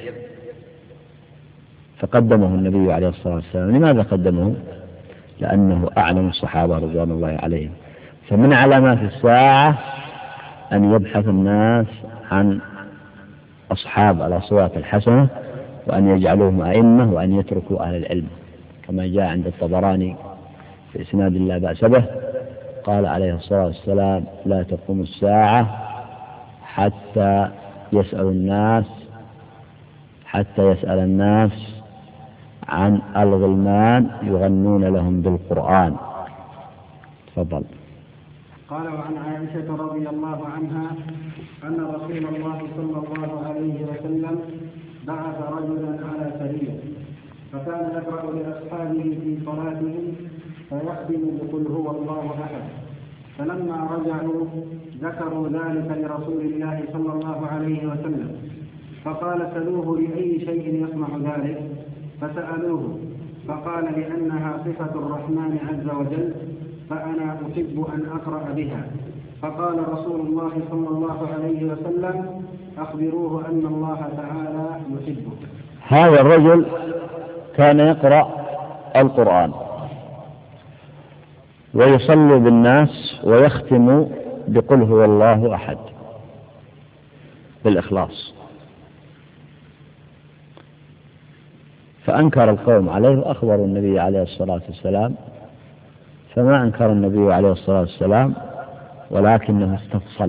فقدمه النبي عليه الصلاة والسلام. لماذا قدمه؟ لأنه أعلم الصحابة رضوان الله عليهم. فمن علامات الساعة أن يبحث الناس عن أصحاب الأصوات الحسنة، وأن يجعلوهم أئمة، وأن يتركوا أهل العلم، كما جاء عند الطبراني في إسناد لا بأس به قال عليه الصلاة والسلام: لا تقوم الساعة حتى يسأل الناس حتى يسأل الناس عن الغلمان يغنون لهم بالقرآن. تفضل. قال: وعن عائشة رضي الله عنها أن رسول الله صلى الله عليه وسلم بعث رجلا على سرية، فكان يقرأ لأصحابه في صلاتهم فيختم بقل هو الله أحد. فلما رجعوا ذكروا ذلك لرسول الله صلى الله عليه وسلم، فقال: سلوه لأي شيء يصنع ذلك؟ فسألوه فقال: لأنها صفة الرحمن عز وجل، فأنا أحب أن أقرأ بها. فقال رسول الله صلى الله عليه وسلم: أخبروه أن الله تعالى يحبه. هذا الرجل كان يقرأ القرآن ويصلي بالناس ويختم بقل هو الله أحد بالإخلاص، فأنكر القوم عليه وأخبروا النبي عليه الصلاة والسلام، فما أنكر النبي عليه الصلاة والسلام، ولكنه استفصل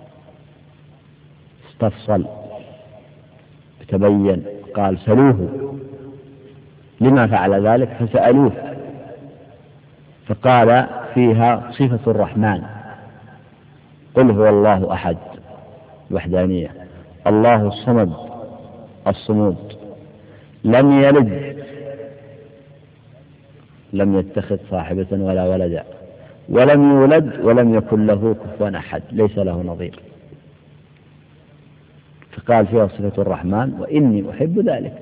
استفصل تبين، قال: سلوه لما فعل ذلك؟ فسألوه فقال فيها صفة الرحمن، قل هو الله أحد وحدانية، الله الصمد الصمود، لم يلد لم يتخذ صاحبة ولا ولدا، ولم يولد ولم يكن له كفوا أحد، ليس له نظير. فقال فيها صفة الرحمن وإني أحب ذلك.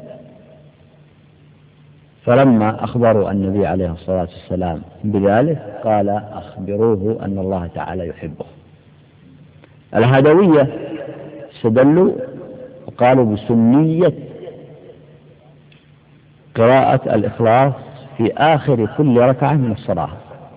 فلما أخبروا النبي عليه الصلاة والسلام بذلك قال: أخبروه أن الله تعالى يحبه. الهدوية استدلوا وقالوا بسنية قراءة الإخلاص في آخر كل ركعة من الصلاة،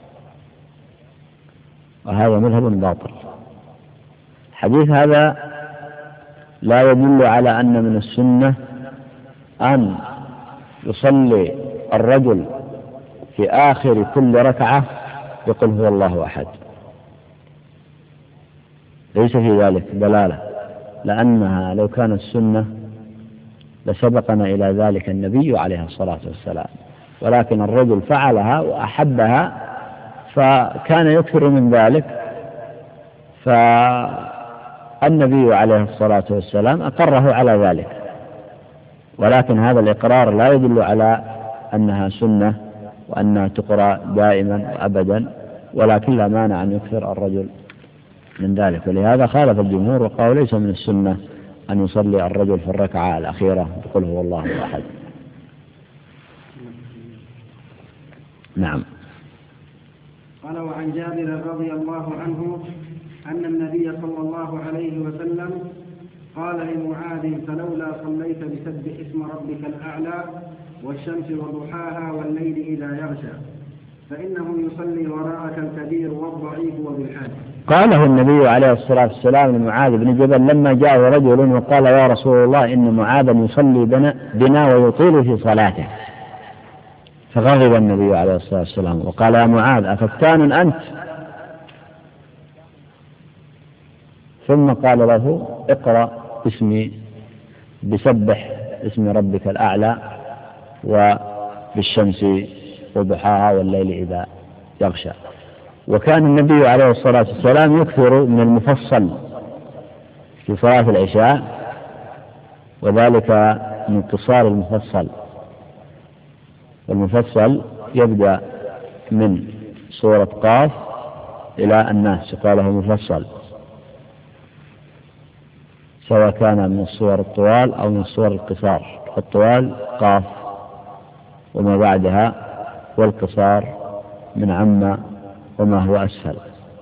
وهذا مذهب باطل. الحديث هذا لا يدل على أن من السنة أن يصلي الرجل في آخر كل ركعة يقول هو الله أحد، ليس في ذلك دلالة، لأنها لو كانت السنة لسبقنا إلى ذلك النبي عليه الصلاة والسلام، ولكن الرجل فعلها وأحبها فكان يكثر من ذلك، فالنبي عليه الصلاة والسلام أقره على ذلك، ولكن هذا الإقرار لا يدل على أنها سنة وأنها تقرأ دائما وأبدا، ولكن لا مانع أن يكثر الرجل من ذلك، ولهذا خالف الجمهور وقالوا ليس من السنة أن يصلي الرجل في الركعة الأخيرة بقل هو الله أحد. نعم. قال: وعن جابر رضي الله عنه أن النبي صلى الله عليه وسلم قال لمعاذ: فلولا صليت بسبح اسم ربك الأعلى والشمس وضحاها والليل إذا يغشى فإنه يصلي وراءك الكبير والضعيف وذو الحاجة. قاله النبي عليه الصلاة والسلام لمعاذ بن جبل لما جاء رجل وقال: يا رسول الله إن معاذا يصلي بنا, بنا ويطيل في صلاته. فغضب النبي عليه الصلاة والسلام وقال: يا معاذ أفتان أنت؟ ثم قال له: اقرأ اسمي بسبح اسم ربك الأعلى وبالشمس وضحاها والليل إذا يغشى. وكان النبي عليه الصلاة والسلام يكثر من المفصل في صلاة العشاء، وذلك من قصار المفصل. والمفصل يبدأ من سورة قاف إلى الناس قاله مفصل، سواء كان من السور الطوال أو من السور القصار. الطوال قاف وما بعدها، والقصار من عم وما هو أسفل.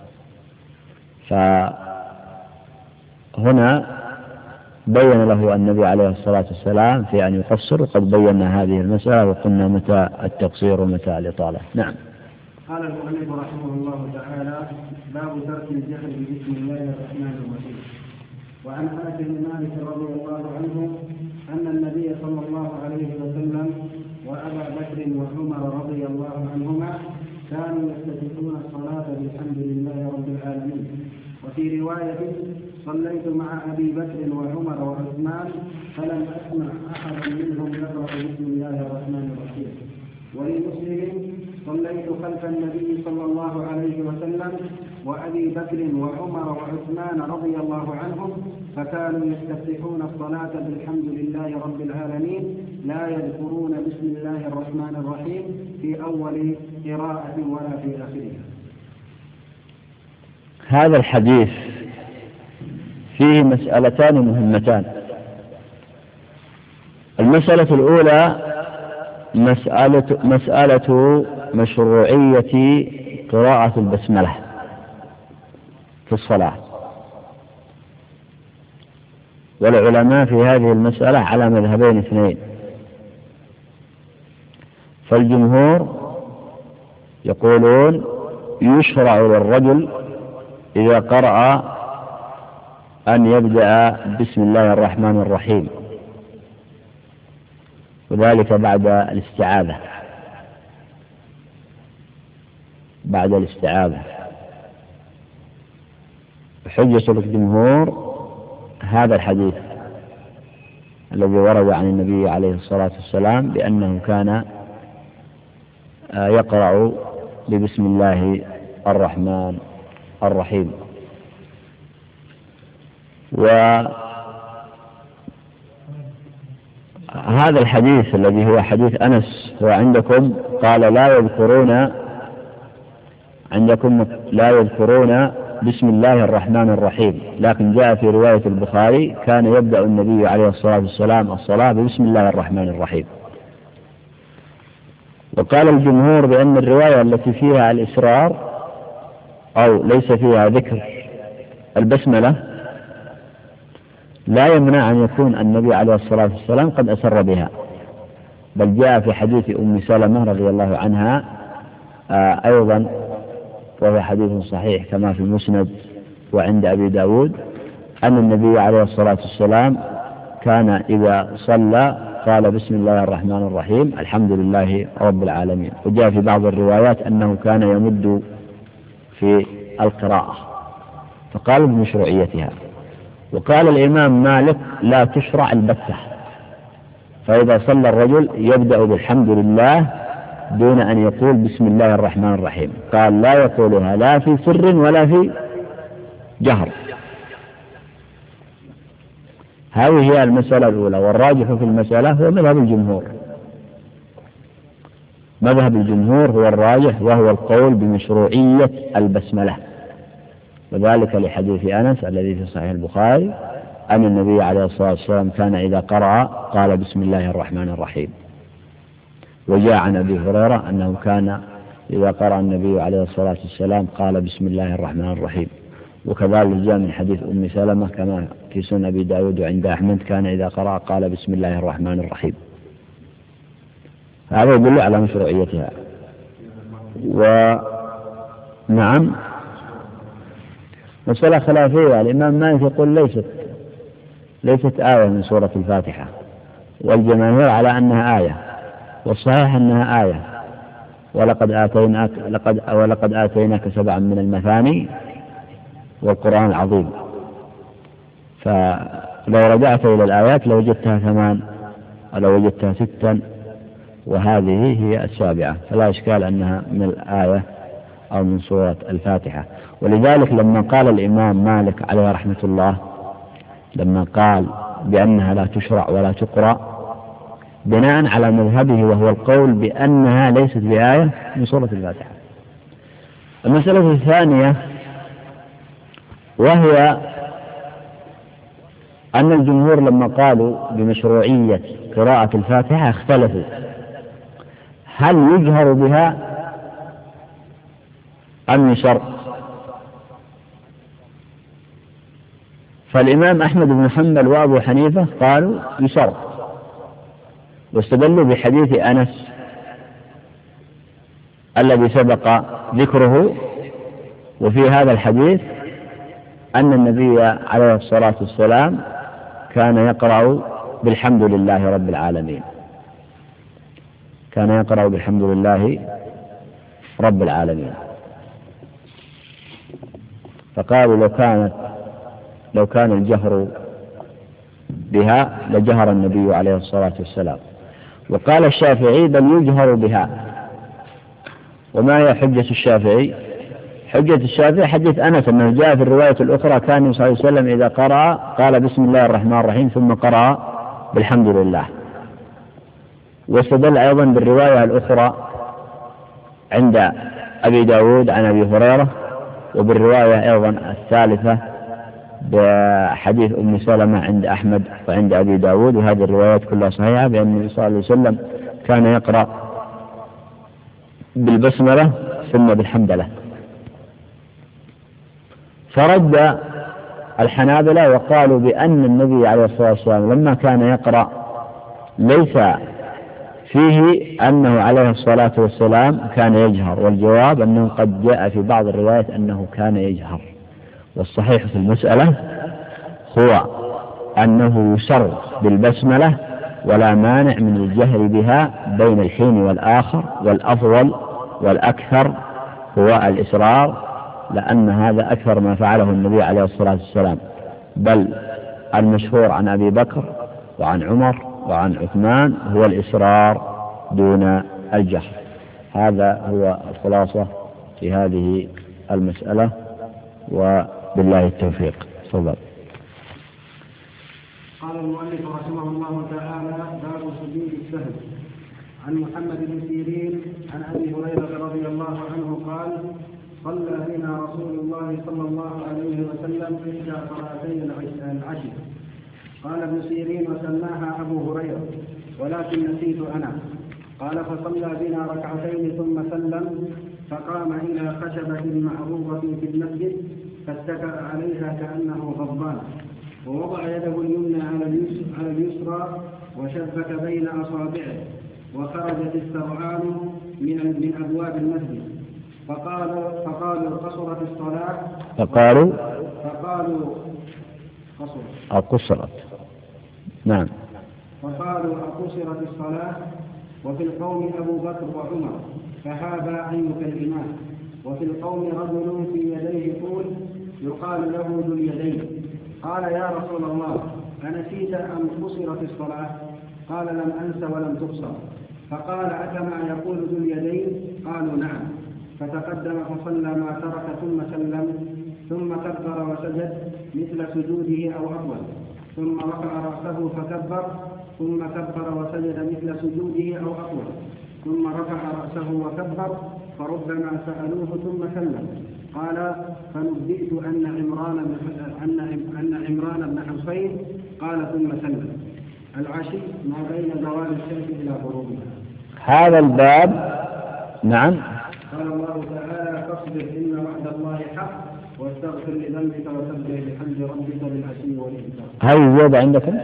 فهنا بين له النبي عليه الصلاة والسلام في أن يقصر، وقد بينا هذه المسألة وقلنا متى التقصير ومتى الإطالة. نعم. قال المؤلف رحمه الله تعالى: باب ترك الجهل بسم الله الرحمن الرحيم. وعن أنس بن مالك رضي الله عنه أن النبي صلى الله عليه وسلم وأبا بكر وعمر رضي الله عنهما كانوا يفتتحون الصلاة بالحمد لله رب العالمين. وفي رواية: صليت مع أبي بكر وعمر وعثمان فلم أسمع أحدا منهم يقرأ بسم الله الرحمن الرحيم. ولمسلم: صليت خلف النبي صلى الله عليه وسلم وأبي بكر وعمر وعثمان رضي الله عنهم فكانوا يستفتحون الصلاة بالحمد لله رب العالمين لا يذكرون بسم الله الرحمن الرحيم في أول قراءة ولا في آخرها. هذا الحديث فيه مسألتان مهمتان. المسألة الأولى مسألة, مسألة مشروعية قراءة البسملة في الصلاة، والعلماء في هذه المسألة على مذهبين اثنين. فالجمهور يقولون يشرع للرجل إذا قرأ أن يبدأ بسم الله الرحمن الرحيم، وذلك بعد الاستعاذة بعد الاستعاذة حجة الجمهور هذا الحديث الذي ورد عن النبي عليه الصلاة والسلام بأنه كان يقرأ ببسم الله الرحمن الرحيم. وهذا الحديث الذي هو حديث أنس هو عندكم قال لا يذكرون عندكم لا يذكرون بسم الله الرحمن الرحيم، لكن جاء في رواية البخاري كان يبدأ النبي عليه الصلاة والسلام الصلاة بسم الله الرحمن الرحيم. وقال الجمهور بأن الرواية التي فيها الإسرار أو ليس فيها ذكر البسملة لا يمنع أن يكون النبي عليه الصلاة والسلام قد أسر بها، بل جاء في حديث أم سلمة رضي الله عنها آه أيضا، وهو حديث صحيح كما في المسند وعند أبي داود، أن النبي عليه الصلاة والسلام كان إذا صلى قال بسم الله الرحمن الرحيم الحمد لله رب العالمين. وجاء في بعض الروايات أنه كان يمد في القراءة، فقال بمشروعيتها. وقال الإمام مالك لا تشرع البتة، فإذا صلى الرجل يبدأ بالحمد لله دون أن يقول بسم الله الرحمن الرحيم، قال لا يقولها لا في سر ولا في جهر. هذه هي المسألة الأولى. والراجح في المسألة هو مذهب الجمهور، مذهب الجمهور هو الراجح، وهو القول بمشروعية البسملة وذلك لحديث أنس الذي في صحيح البخاري أن النبي عليه الصلاة والسلام كان إذا قرأ قال بسم الله الرحمن الرحيم. وجاء عن أبي هريرة أنه كان إذا قرأ النبي عليه الصلاة والسلام قال بسم الله الرحمن الرحيم. وكذلك جاء من حديث أم سلمة كما في سنن أبي داود وعند أحمد كان إذا قرأ قال بسم الله الرحمن الرحيم. هذا يدل على مشروعيتها. ونعم مسألة خلافية، الإمام مالك يقول ليست ليست آية من سورة الفاتحة، والجماهير على أنها آية، والصحيح أنها آية. ولقد آتيناك لقد ولقد آتيناك سبعا من المثاني والقرآن العظيم. فلو رجعت إلى الآيات لوجدتها ثمان ولو وجدتها ستا، وهذه هي السابعة، فلا إشكال أنها من الآية أو من سورة الفاتحة. ولذلك لما قال الإمام مالك عليه رحمة الله لما قال بأنها لا تشرع ولا تقرأ بناء على مذهبه وهو القول بأنها ليست بآية من سورة الفاتحة. المسألة الثانية وهي أن الجمهور لما قالوا بمشروعية قراءة الفاتحة اختلفوا هل يجهر بها أم يشر. فالإمام أحمد بن حنبل وأبو حنيفة قالوا يشر، واستدلوا بحديث أنس الذي سبق ذكره. وفي هذا الحديث أن النبي عليه الصلاة والسلام كان يقرأ بالحمد لله رب العالمين كان يقرأ بالحمد لله رب العالمين. فقالوا لو كانت لو كان الجهر بها لجهر النبي عليه الصلاة والسلام. وقال الشافعي بل يجهر بها. وما هي حجة الشافعي؟ حجة الشافعي حديث أنس أنه جاء في الرواية الأخرى كان النبي صلى الله عليه وسلم إذا قرأ قال بسم الله الرحمن الرحيم ثم قرأ بالحمد لله. واستدل أيضا بالرواية الأخرى عند أبي داود عن أبي هريرة، وبالرواية أيضا الثالثة بحديث أم سلمة عند أحمد وعند أبي داود، وهذه الروايات كلها صحيحة بأن النبي صلى الله عليه وسلم كان يقرأ بالبسملة ثم بالحمدلة. فرد الحنابلة وقالوا بأن النبي عليه الصلاة والسلام لما كان يقرأ ليس فيه أنه عليه الصلاة والسلام كان يجهر، والجواب أنه قد جاء في بعض الروايات أنه كان يجهر. والصحيح في المسألة هو أنه يسر بالبسملة ولا مانع من الجهر بها بين الحين والآخر، والأفضل والأكثر هو الإسرار، لأن هذا أكثر ما فعله النبي عليه الصلاة والسلام. بل المشهور عن أبي بكر وعن عمر وعن عثمان هو الإسرار دون الجهر. هذا هو الخلاصة في هذه المسألة، وبالله التوفيق. تفضل. قال المؤلف رحمه الله تعالى: باب سجود السهو. عن محمد بن سيرين عن أبي هريرة رضي الله عنه قال: صلى بنا رسول الله صلى الله عليه وسلم إحدى صلاتي العشر. قال ابن سيرين: وسماها أبو هريرة ولكن نسيت أنا. قال: فصلى بنا ركعتين ثم سلم، فقام إلى خشبة معروضة في المسجد فاتكأ عليها كأنه غضبان، ووضع يده اليمنى على اليسرى وشبك بين أصابعه، وخرجت السرعان من من أبواب المسجد. فقال فقالوا قصرت الصلاة فقالوا فقالوا قصرت أقصرت نعم فقالوا أقصرت الصلاة. وفي القوم أبو بكر وعمر فهذا أن يكلمان. وفي القوم رجل في يديه طول يقال له ذو اليدين. قال: يا رسول الله، أنسيت أم قصرت الصلاة؟ قال: لم أنس ولم تقصر. فقال: أكما يقول ذو اليدين؟ قالوا: نعم. فتقدم فصلى ما ترك ثم سلم، ثم كبر وسجد مثل سجوده أو أطول، ثم رفع رأسه فكبر، ثم كبر وسجد مثل سجوده أو أطول، ثم رفع رأسه وكبر، فربما سألوه ثم سلم. قال فنبئت أن عمران بن أن أن عمران بن حصين قال ثم سلم. العشي ما بين زوال الشمس إلى غروبها. هذا الباب. نعم. قال الله تعالى فاصبر إن وعد الله حق واستغفر لذنبك وسبح بحمد ربك بالعشي والإبكار. هذه زيادة عندكم؟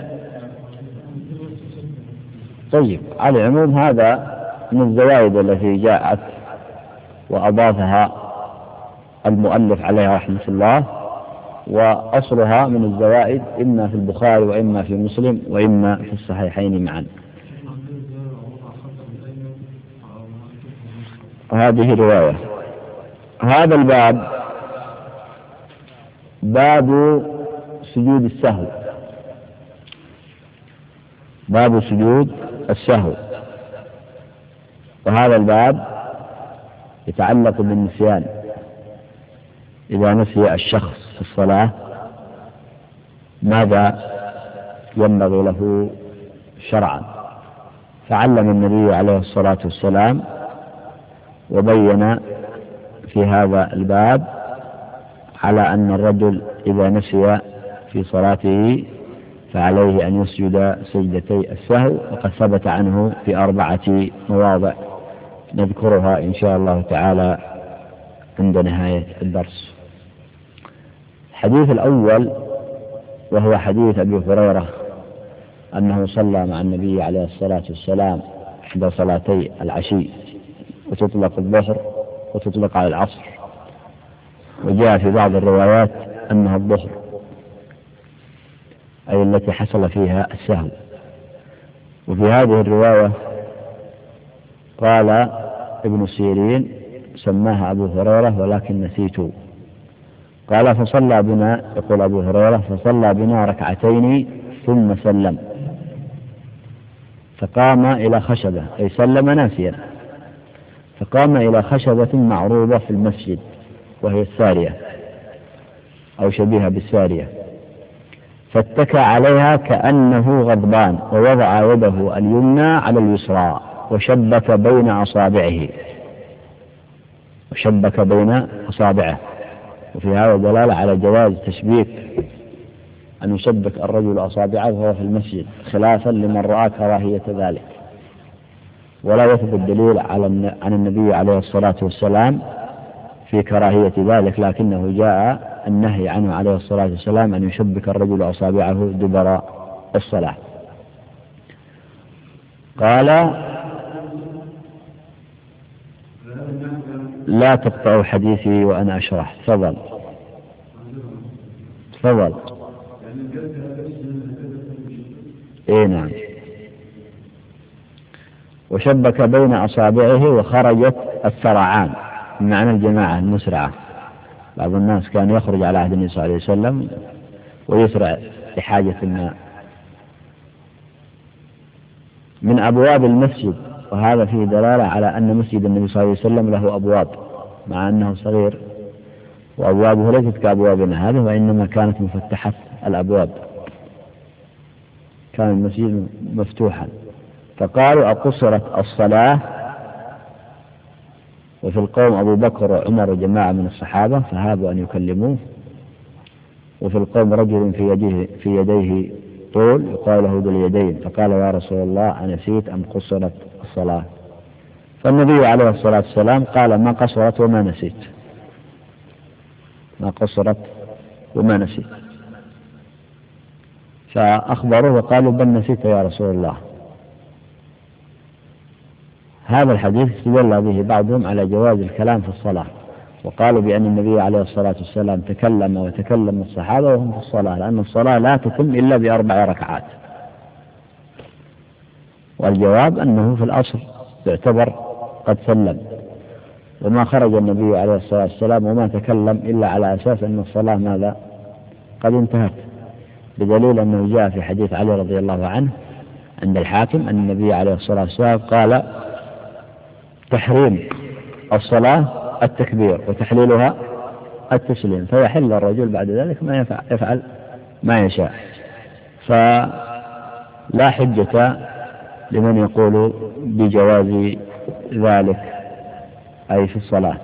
طيب، على العموم هذا من الزوائد التي جاءت وأضافها المؤلف عليها رحمة الله، وأصلها من الزوائد إما في البخاري وإما في مسلم وإما في الصحيحين معا. هذه رواية. هذا الباب باب سجود السهو، باب سجود السهو. وهذا الباب يتعلق بالنسيان. إذا نسي الشخص في الصلاة ماذا ينبغي له شرعا؟ فعلم النبي عليه الصلاة والسلام وبين في هذا الباب على أن الرجل إذا نسي في صلاته فعليه أن يسجد سجدتي السهو، وقد ثبت عنه في أربعة مواضع نذكرها إن شاء الله تعالى عند نهاية الدرس. الحديث الأول وهو حديث أبي هريرة أنه صلى مع النبي عليه الصلاة والسلام إحدى صلاتي العشي، وتطلق الظهر وتطلق على العصر، وجاء في بعض الروايات أنها الظهر أي التي حصل فيها السهو. وفي هذه الرواية قال ابن سيرين سماها أبو هريرة ولكن نسيت. قال فصلى بنا، يقول أبو هريرة، فصلى بنا ركعتين ثم سلم، فقام إلى خشبة أي سلم ناسيا، فقام إلى خشبة معروضة في المسجد وهي السارية أو شبيهة بالسارية، فاتكى عليها كأنه غضبان، ووضع يده اليمنى على اليسرى وشبك بين أصابعه وشبك بين أصابعه. وفي هذا دلالة على جواز تشبيك، أن يشبك الرجل أصابعه وهو في المسجد، خلافا لمن رأى كراهية ذلك. ولا يثبت دليل على عن النبي عليه الصلاة والسلام في كراهية ذلك، لكنه جاء النهي عنه عليه الصلاة والسلام أن يشبك الرجل أصابعه دبر الصلاة. قال لا تقطعوا حديثي وأنا أشرح. تفضل تفضل. إيه نعم. وشبك بين أصابعه وخرجت السرعان، معنى الجماعة المسرعة. بعض الناس كان يخرج على عهد النبي صلى الله عليه وسلم ويسرع لحاجة الماء. من أبواب المسجد، وهذا فيه دلالة على أن مسجد النبي صلى الله عليه وسلم له أبواب مع أنه صغير، وأبوابه ليست كأبوابنا هذه، وإنما كانت مفتحة الأبواب، كان المسجد مفتوحا. فقالوا أقصرت الصلاة؟ وفي القوم أبو بكر وعمر وجماعة من الصحابة فهابوا أن يكلموه، وفي القوم رجل في يديه, في يديه طول يقال له ذو اليدين، فقال يا رسول الله أنسيت أم قصرت الصلاة؟ فالنبي عليه الصلاة والسلام قال ما قصرت وما نسيت، ما قصرت وما نسيت. فأخبروه وقالوا بل نسيت يا رسول الله. هذا الحديث استدل به بعضهم على جواز الكلام في الصلاة، وقالوا بأن النبي عليه الصلاة والسلام تكلم وتكلم الصحابة وهم في الصلاة، لأن الصلاة لا تتم إلا بأربع ركعات. والجواب أنه في الأصل يعتبر قد سلم، وما خرج النبي عليه الصلاة والسلام وما تكلم إلا على أساس أن الصلاة ماذا قد انتهت، بدليل أنه جاء في حديث علي رضي الله عنه عند الحاكم أن النبي عليه الصلاة والسلام قال تحريم الصلاة التكبير وتحليلها التسليم، فيحل الرجل بعد ذلك ما يفعل, يفعل ما يشاء. فلا حجة لمن يقول بجواز ذلك أي في الصلاة.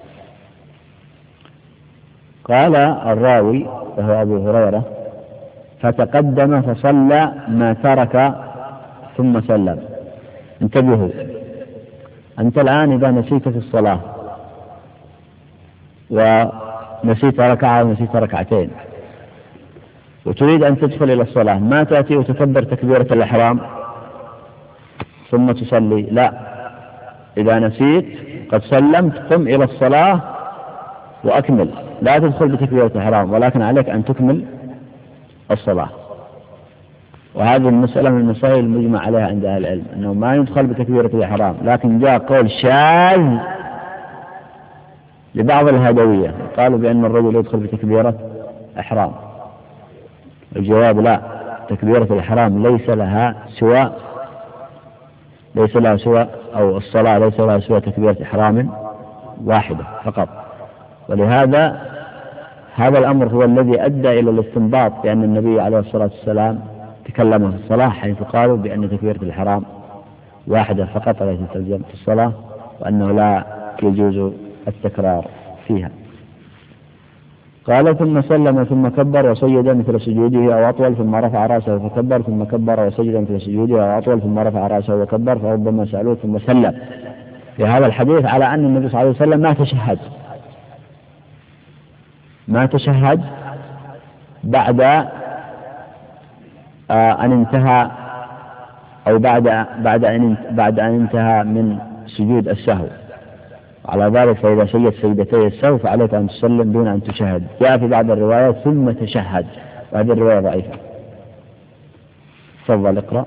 قال الراوي وهو أبو هريرة: فتقدم فصلى ما ترك ثم سلم. انتبهوا، أنت الآن إذا نسيت في الصلاة ونسيت ركعة ونسيت ركعتين وتريد أن تدخل إلى الصلاة، ما تأتي وتكبر تكبيرة الإحرام ثم تصلي، لا، إذا نسيت قد سلمت قم إلى الصلاة وأكمل، لا تدخل بتكبيرة الإحرام، ولكن عليك أن تكمل الصلاة. وهذه المسألة من المسائل المجمع عليها عند أهل العلم، أنه ما يدخل بتكبيرة الإحرام، لكن جاء قول شاذ لبعض الهدوية قالوا بأن الرجل يدخل بتكبيرة إحرام. الجواب: لا، تكبيرة الإحرام ليس لها سوى ليس لها سوى أو الصلاة ليس لها سوى تكبيرة إحرام واحدة فقط. ولهذا هذا الأمر هو الذي أدى إلى الاستنباط بأن النبي عليه الصلاة والسلام تكلم في الصلاة حيث قالوا بأن تكبيرة الإحرام واحدة فقط التي تلزم في الصلاة، وأنه لا يجوز التكرار فيها. قال: ثم سلم ثم كبر وسجد مثل سجوده أو أطول ثم رفع رأسه فكبر ثم كبر وسجد مثل سجوده أو أطول ثم رفع رأسه وكبر، فربما سألوه ثم سلم. في هذا الحديث على أن النبي صلى الله عليه وسلم ما تشهد ما تشهد بعد أن انتهى أو بعد بعد أن بعد أن انتهى من سجود السهو. على ذلك فإذا سجد سجدتي السهو فعليك أن تسلم دون أن تشهد. جاء في بعض الروايات ثم تشهد، وهذه الرواية ضعيفة. تفضل اقرأ.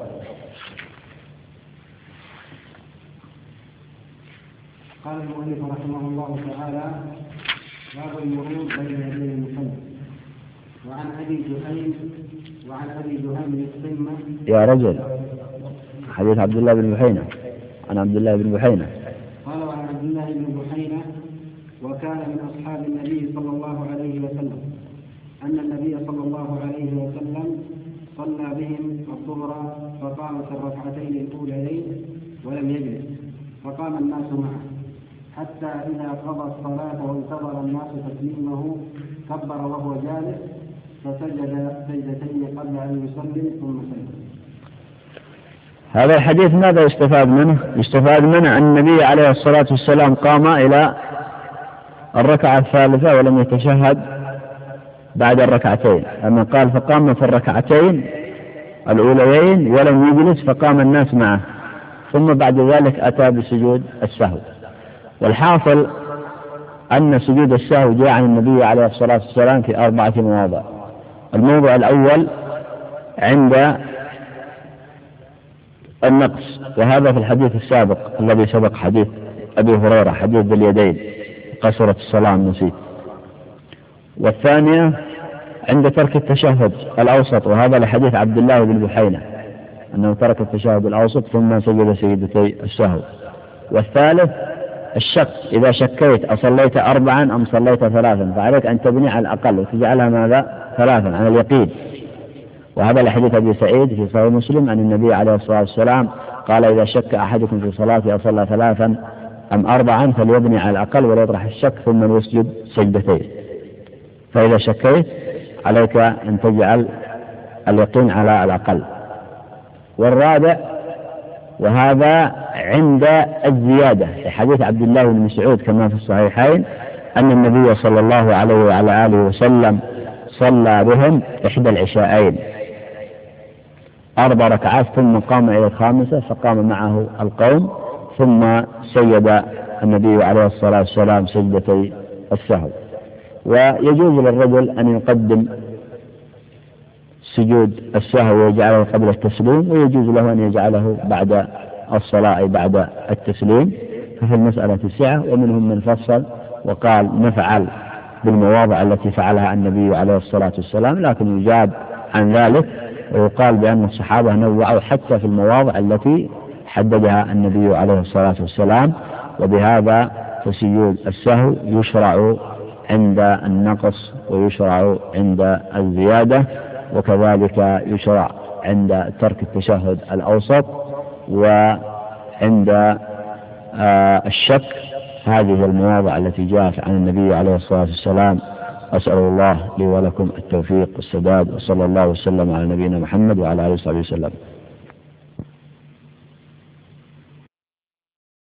قال المؤلف رحمه الله تعالى: باب المرور بين يدي المصلي. وعن أبي جهيم وعن أبي جهيم القمة. يا رجل، حديث عبد الله بن بحينة عن عبد الله بن بحينة. قال: وعن عبد الله بن بحينة وكان من أصحاب النبي صلى الله عليه وسلم أن النبي صلى الله عليه وسلم صلى بهم الظهر فقام في الركعتين الأوليين ولم يجلس، فقام الناس معه حتى إذا قضى الصلاة وانتظر الناس تسليمه كبر وهو جالس فسجد سجدتين قبل أن يسلم ثم سلم. هذا الحديث ماذا يستفاد منه؟ يستفاد منه أن النبي عليه الصلاة والسلام قام إلى الركعة الثالثة ولم يتشهد بعد الركعتين، أما قال فقام في الركعتين الأوليين ولم يجلس فقام الناس معه، ثم بعد ذلك أتى بسجود السهو. والحاصل أن سجود السهو جاء عن النبي عليه الصلاة والسلام في أربعة مواضع. الموضع الأول عند النقص، وهذا في الحديث السابق الذي سبق حديث أبي هريرة حديث ذي اليدين قصرت الصلاة النسيت. والثانية عند ترك التشهد الأوسط، وهذا لحديث عبد الله بن بحينة أنه ترك التشهد الأوسط ثم سجد سجدتي السهو. والثالث الشك، إذا شكيت أصليت أربعا أم صليت ثلاثا فعليك أن تبني على الأقل وتجعلها ماذا؟ ثلاثا على اليقين. وهذا لحديث أبي سعيد في صحيح مسلم أن النبي عليه الصلاة والسلام قال: إذا شك أحدكم في صلاته أصلى ثلاثا أم أربعا فليبني على الأقل ولا يطرح الشك ثم يسجد سجدتين. فإذا شكيت عليك أن تجعل اليقين على الأقل. والرابع وهذا عند الزيادة في حديث عبد الله بن مسعود كما في الصحيحين أن النبي صلى الله عليه وعلى آله وسلم صلى بهم إحدى العشاءين أربع ركعات ثم قام إلى الخامسة فقام معه القوم ثم سجد النبي عليه الصلاة والسلام سجدتي السهو. ويجوز للرجل أن يقدم سجود السهو ويجعله قبل التسليم، ويجوز له أن يجعله بعد الصلاة بعد التسليم، ففي المسألة سعة. ومنهم من فصل وقال نفعل بالمواضع التي فعلها النبي عليه الصلاة والسلام، لكن يجاب عن ذلك ويقال بأن الصحابة نوعوا حتى في المواضع التي حددها النبي عليه الصلاة والسلام. وبهذا فسجود السهو يشرع عند النقص ويشرع عند الزيادة، وكذلك يشرع عند ترك التشهد الأوسط وعند آه الشك هذه المواضع التي جاءت عن النبي عليه الصلاة والسلام. أسأل الله لي ولكم التوفيق والسداد، وصلى الله وسلم على نبينا محمد وعلى آله وصحبه وسلم.